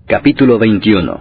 Capítulo 21.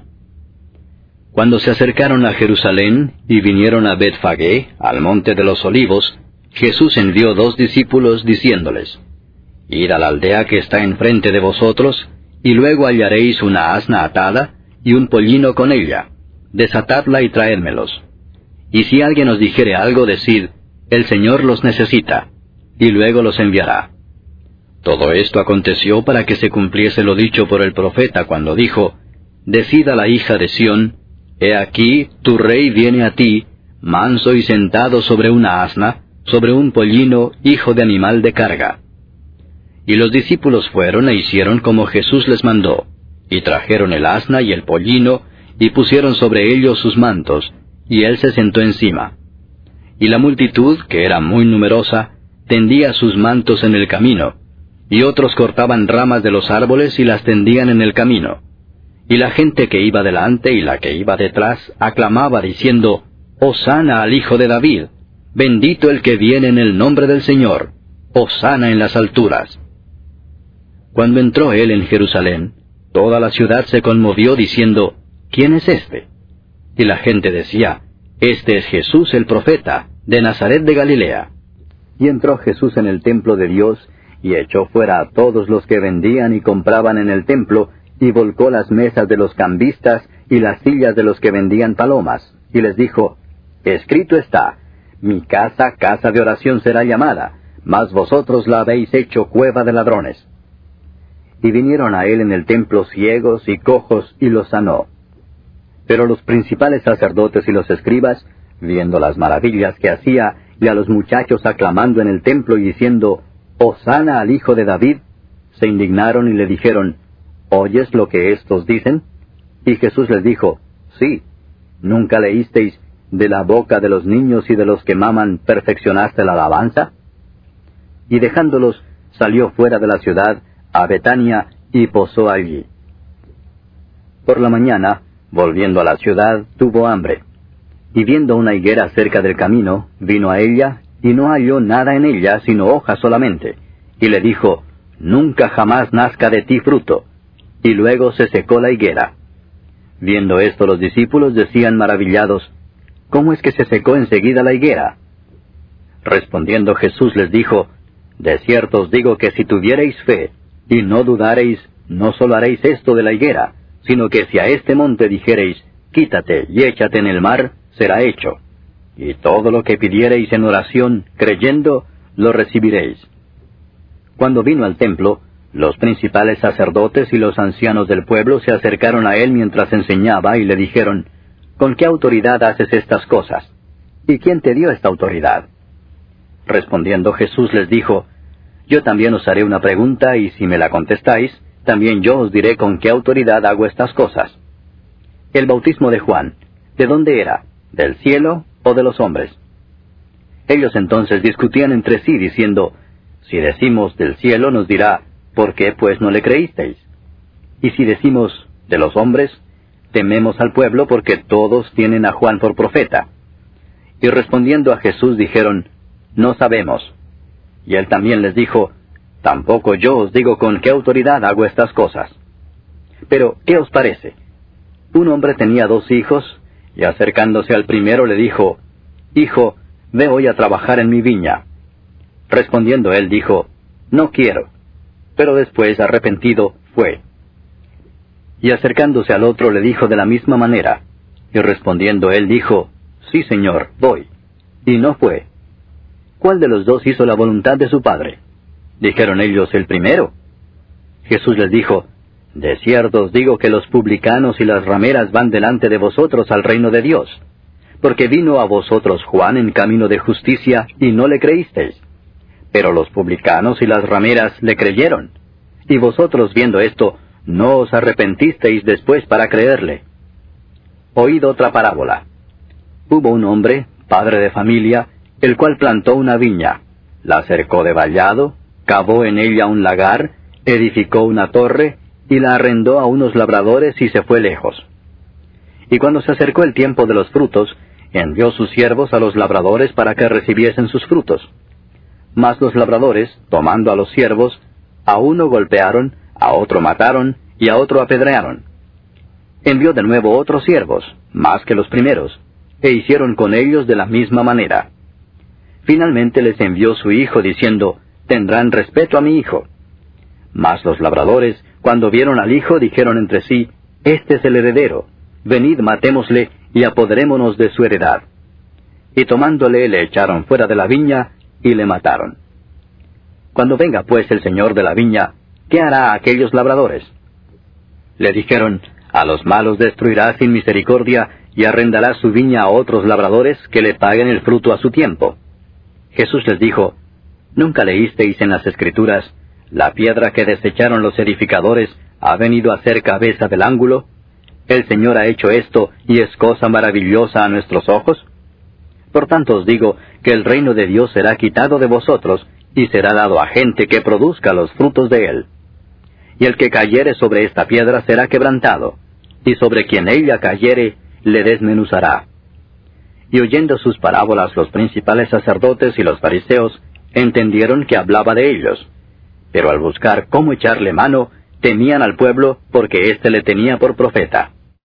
Cuando se acercaron a Jerusalén y vinieron a Betfagé, al monte de los olivos, Jesús envió 2 discípulos diciéndoles: Id a la aldea que está enfrente de vosotros, y luego hallaréis una asna atada y un pollino con ella. Desatadla y traédmelos. Y si alguien os dijere algo, decid: El Señor los necesita, y luego los enviará. Todo esto aconteció para que se cumpliese lo dicho por el profeta cuando dijo: Decid a la hija de Sión: He aquí, tu rey viene a ti, manso y sentado sobre una asna, sobre un pollino, hijo de animal de carga. Y los discípulos fueron e hicieron como Jesús les mandó, y trajeron el asna y el pollino, y pusieron sobre ellos sus mantos, y él se sentó encima. Y la multitud, que era muy numerosa, tendía sus mantos en el camino, y otros cortaban ramas de los árboles y las tendían en el camino. Y la gente que iba delante y la que iba detrás aclamaba diciendo: Hosana al Hijo de David, bendito el que viene en el nombre del Señor, hosana en las alturas. Cuando entró él en Jerusalén, toda la ciudad se conmovió diciendo: ¿Quién es este? Y la gente decía: Este es Jesús el profeta, de Nazaret de Galilea. Y entró Jesús en el templo de Dios, y echó fuera a todos los que vendían y compraban en el templo, y volcó las mesas de los cambistas y las sillas de los que vendían palomas, y les dijo: Escrito está: Mi casa, casa de oración será llamada, mas vosotros la habéis hecho cueva de ladrones. Y vinieron a él en el templo ciegos y cojos, y los sanó. Pero los principales sacerdotes y los escribas, viendo las maravillas que hacía, y a los muchachos aclamando en el templo y diciendo: Hosana al Hijo de David, se indignaron y le dijeron: ¿Oyes lo que éstos dicen? Y Jesús les dijo: Sí. ¿Nunca leísteis: De la boca de los niños y de los que maman perfeccionaste la alabanza? Y dejándolos, salió fuera de la ciudad, a Betania, y posó allí. Por la mañana, volviendo a la ciudad, tuvo hambre. Y viendo una higuera cerca del camino, vino a ella, y no halló nada en ella, sino hojas solamente. Y le dijo: Nunca jamás nazca de ti fruto. Y luego se secó la higuera. Viendo esto los discípulos decían maravillados: ¿Cómo es que se secó enseguida la higuera? Respondiendo Jesús les dijo: De cierto os digo que si tuviereis fe, y no dudareis, no solo haréis esto de la higuera, sino que si a este monte dijereis: Quítate y échate en el mar, será hecho. Y todo lo que pidiereis en oración, creyendo, lo recibiréis. Cuando vino al templo, los principales sacerdotes y los ancianos del pueblo se acercaron a él mientras enseñaba y le dijeron: ¿Con qué autoridad haces estas cosas? ¿Y quién te dio esta autoridad? Respondiendo Jesús les dijo: Yo también os haré una pregunta, y si me la contestáis, también yo os diré con qué autoridad hago estas cosas. El bautismo de Juan, ¿de dónde era? ¿Del cielo o de los hombres? Ellos entonces discutían entre sí, diciendo: Si decimos del cielo, nos dirá: ¿Por qué pues no le creísteis? Y si decimos de los hombres, tememos al pueblo, porque todos tienen a Juan por profeta. Y respondiendo a Jesús dijeron: No sabemos. Y él también les dijo: Tampoco yo os digo con qué autoridad hago estas cosas. Pero, ¿qué os parece? Un hombre tenía 2 hijos, y acercándose al primero le dijo: Hijo, ve hoy a trabajar en mi viña. Respondiendo él dijo: No quiero. Pero después, arrepentido, fue. Y acercándose al otro le dijo de la misma manera. Y respondiendo él dijo: Sí, Señor, voy. Y no fue. ¿Cuál de los 2 hizo la voluntad de su padre? Dijeron ellos: El primero. Jesús les dijo: De cierto os digo que los publicanos y las rameras van delante de vosotros al reino de Dios. Porque vino a vosotros Juan en camino de justicia, y no le creísteis. Pero los publicanos y las rameras le creyeron. Y vosotros, viendo esto, no os arrepentisteis después para creerle. Oíd otra parábola. Hubo un hombre, padre de familia, el cual plantó una viña, la cercó de vallado, cavó en ella un lagar, edificó una torre, y la arrendó a unos labradores y se fue lejos. Y cuando se acercó el tiempo de los frutos, envió sus siervos a los labradores para que recibiesen sus frutos. Mas los labradores, tomando a los siervos, a uno golpearon, a otro mataron, y a otro apedrearon. envió de nuevo otros siervos, más que los primeros, e hicieron con ellos de la misma manera. Finalmente les envió su hijo, diciendo, «Tendrán respeto a mi hijo». Mas los labradores, cuando vieron al hijo, dijeron entre sí, «Este es el heredero, venid matémosle, y apoderémonos de su heredad». Y tomándole, le echaron fuera de la viña, y le mataron. Cuando venga pues el señor de la viña, ¿qué hará a aquellos labradores? Le dijeron, «A los malos destruirá sin misericordia, y arrendará su viña a otros labradores, que le paguen el fruto a su tiempo». Jesús les dijo, ¿nunca leísteis en las Escrituras, la piedra que desecharon los edificadores ha venido a ser cabeza del ángulo? El Señor ha hecho esto, y es cosa maravillosa a nuestros ojos. Por tanto os digo, que el reino de Dios será quitado de vosotros, y será dado a gente que produzca los frutos de él. Y el que cayere sobre esta piedra será quebrantado, y sobre quien ella cayere, le desmenuzará. Y oyendo sus parábolas los principales sacerdotes y los fariseos, entendieron que hablaba de ellos. Pero al buscar cómo echarle mano, temían al pueblo, porque éste le tenía por profeta.